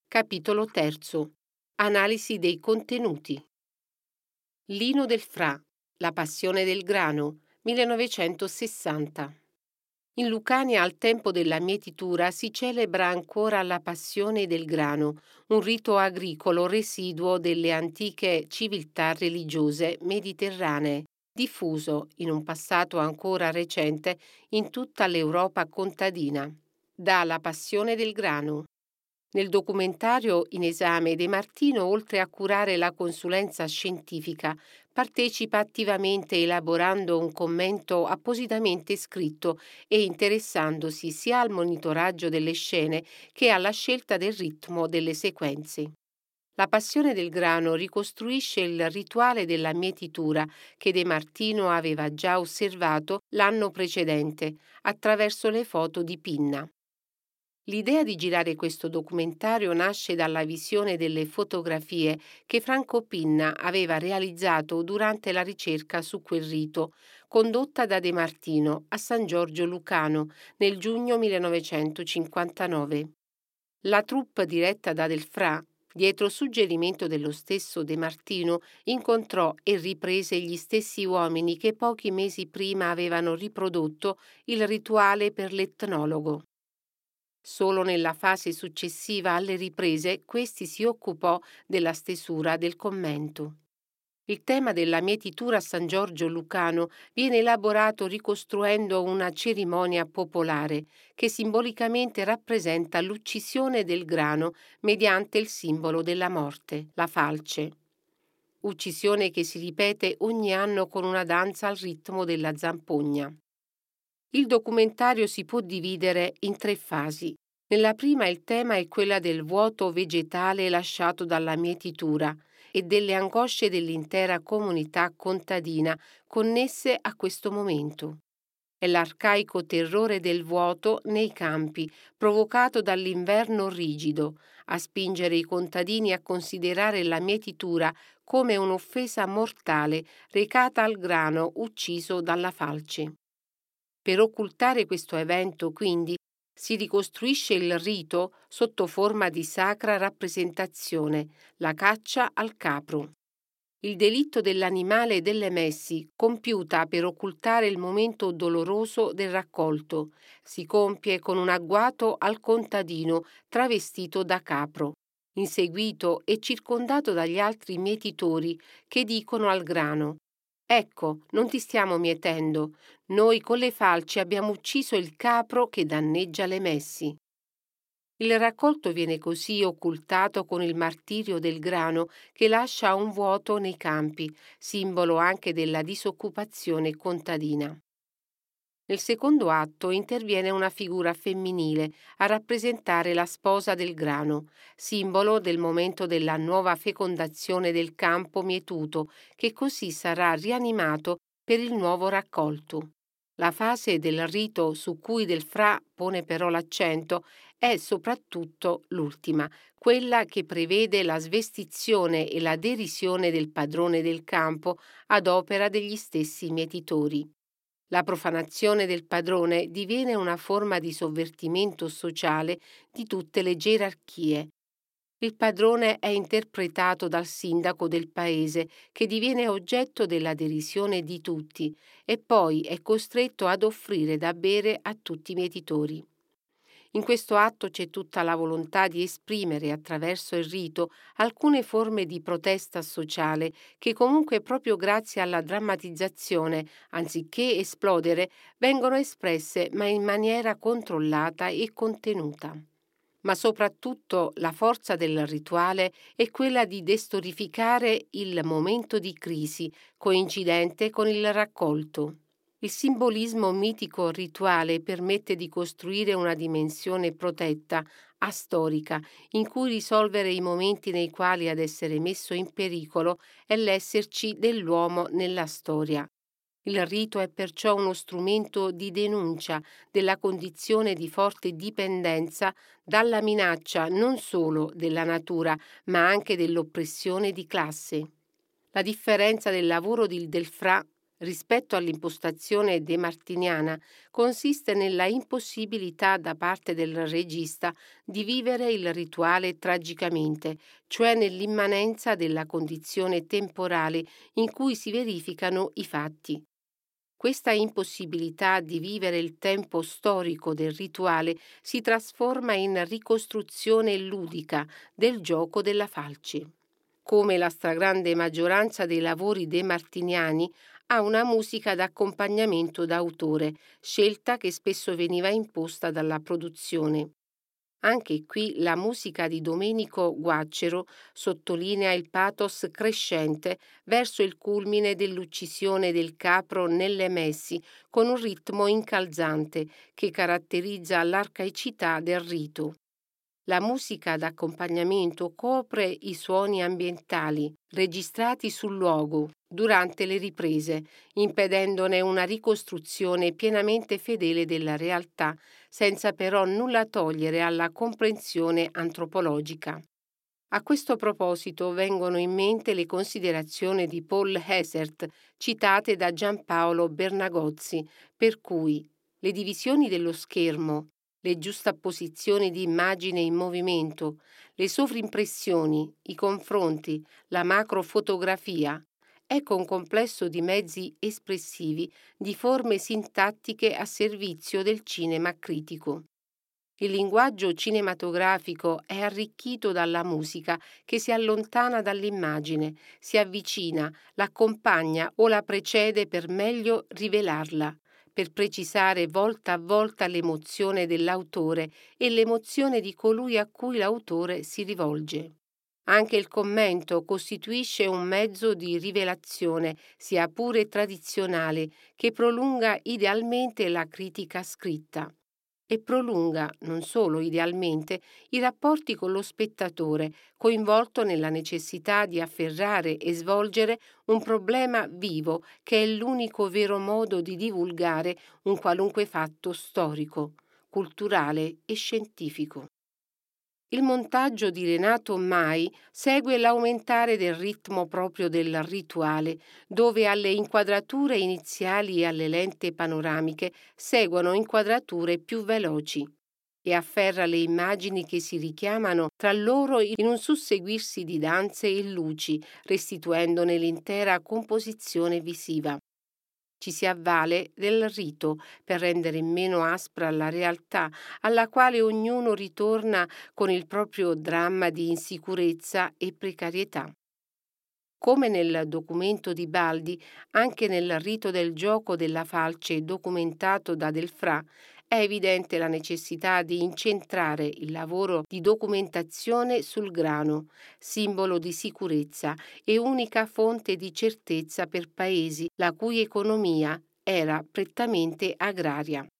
Capitolo terzo. Analisi dei contenuti. Lino del Fra, La passione del grano, 1960. In Lucania al tempo della mietitura si celebra ancora la passione del grano, un rito agricolo residuo delle antiche civiltà religiose mediterranee, diffuso, in un passato ancora recente, in tutta l'Europa contadina. Da La passione del grano. Nel documentario in esame De Martino, oltre a curare la consulenza scientifica, partecipa attivamente elaborando un commento appositamente scritto e interessandosi sia al monitoraggio delle scene che alla scelta del ritmo delle sequenze. La passione del grano ricostruisce il rituale della mietitura che De Martino aveva già osservato l'anno precedente attraverso le foto di Pinna. L'idea di girare questo documentario nasce dalla visione delle fotografie che Franco Pinna aveva realizzato durante la ricerca su quel rito, condotta da De Martino a San Giorgio Lucano nel giugno 1959. La troupe diretta da Del Fra, dietro suggerimento dello stesso De Martino, incontrò e riprese gli stessi uomini che pochi mesi prima avevano riprodotto il rituale per l'etnologo. Solo nella fase successiva alle riprese questi si occupò della stesura del commento. Il tema della mietitura a San Giorgio Lucano viene elaborato ricostruendo una cerimonia popolare che simbolicamente rappresenta l'uccisione del grano mediante il simbolo della morte, la falce. Uccisione che si ripete ogni anno con una danza al ritmo della zampogna. Il documentario si può dividere in 3 fasi. Nella prima il tema è quella del vuoto vegetale lasciato dalla mietitura e delle angosce dell'intera comunità contadina connesse a questo momento. È l'arcaico terrore del vuoto nei campi, provocato dall'inverno rigido, a spingere i contadini a considerare la mietitura come un'offesa mortale recata al grano ucciso dalla falce. Per occultare questo evento, quindi, si ricostruisce il rito sotto forma di sacra rappresentazione, la caccia al capro. Il delitto dell'animale delle messi, compiuta per occultare il momento doloroso del raccolto, si compie con un agguato al contadino travestito da capro, inseguito e circondato dagli altri mietitori che dicono al grano: «Ecco, non ti stiamo mietendo. Noi con le falci abbiamo ucciso il capro che danneggia le messi». Il raccolto viene così occultato con il martirio del grano che lascia un vuoto nei campi, simbolo anche della disoccupazione contadina. Nel secondo atto interviene una figura femminile a rappresentare la sposa del grano, simbolo del momento della nuova fecondazione del campo mietuto, che così sarà rianimato per il nuovo raccolto. La fase del rito su cui Del Fra pone però l'accento è soprattutto l'ultima, quella che prevede la svestizione e la derisione del padrone del campo ad opera degli stessi mietitori. La profanazione del padrone diviene una forma di sovvertimento sociale di tutte le gerarchie. Il padrone è interpretato dal sindaco del paese, che diviene oggetto della derisione di tutti e poi è costretto ad offrire da bere a tutti i mietitori. In questo atto c'è tutta la volontà di esprimere attraverso il rito alcune forme di protesta sociale che comunque proprio grazie alla drammatizzazione, anziché esplodere, vengono espresse ma in maniera controllata e contenuta. Ma soprattutto la forza del rituale è quella di destorificare il momento di crisi coincidente con il raccolto. Il simbolismo mitico rituale permette di costruire una dimensione protetta, astorica, in cui risolvere i momenti nei quali ad essere messo in pericolo è l'esserci dell'uomo nella storia. Il rito è perciò uno strumento di denuncia della condizione di forte dipendenza dalla minaccia non solo della natura, ma anche dell'oppressione di classe. La differenza del lavoro di Del Fra rispetto all'impostazione demartiniana, consiste nella impossibilità da parte del regista di vivere il rituale tragicamente, cioè nell'immanenza della condizione temporale in cui si verificano i fatti. Questa impossibilità di vivere il tempo storico del rituale si trasforma in ricostruzione ludica del gioco della falce. Come la stragrande maggioranza dei lavori demartiniani, ha una musica d'accompagnamento d'autore, scelta che spesso veniva imposta dalla produzione. Anche qui la musica di Domenico Guaccero sottolinea il pathos crescente verso il culmine dell'uccisione del capro nelle messi, con un ritmo incalzante che caratterizza l'arcaicità del rito. La musica d'accompagnamento copre i suoni ambientali registrati sul luogo durante le riprese, impedendone una ricostruzione pienamente fedele della realtà, senza però nulla togliere alla comprensione antropologica. A questo proposito vengono in mente le considerazioni di Paul Hessert, citate da Giampaolo Bernagozzi, per cui le divisioni dello schermo, le giustapposizioni di immagine in movimento, le sovrimpressioni, i confronti, la macrofotografia, ecco un complesso di mezzi espressivi, di forme sintattiche a servizio del cinema critico. Il linguaggio cinematografico è arricchito dalla musica che si allontana dall'immagine, si avvicina, l'accompagna o la precede per meglio rivelarla, per precisare volta a volta l'emozione dell'autore e l'emozione di colui a cui l'autore si rivolge. Anche il commento costituisce un mezzo di rivelazione, sia pure tradizionale, che prolunga idealmente la critica scritta e prolunga, non solo idealmente, i rapporti con lo spettatore, coinvolto nella necessità di afferrare e svolgere un problema vivo che è l'unico vero modo di divulgare un qualunque fatto storico, culturale e scientifico. Il montaggio di Renato Mai segue l'aumentare del ritmo proprio del rituale, dove alle inquadrature iniziali e alle lente panoramiche seguono inquadrature più veloci e afferra le immagini che si richiamano tra loro in un susseguirsi di danze e luci, restituendone l'intera composizione visiva. Ci si avvale del rito per rendere meno aspra la realtà alla quale ognuno ritorna con il proprio dramma di insicurezza e precarietà. Come nel documento di Baldi, anche nel rito del gioco della falce documentato da Delfrà, è evidente la necessità di incentrare il lavoro di documentazione sul grano, simbolo di sicurezza e unica fonte di certezza per paesi la cui economia era prettamente agraria.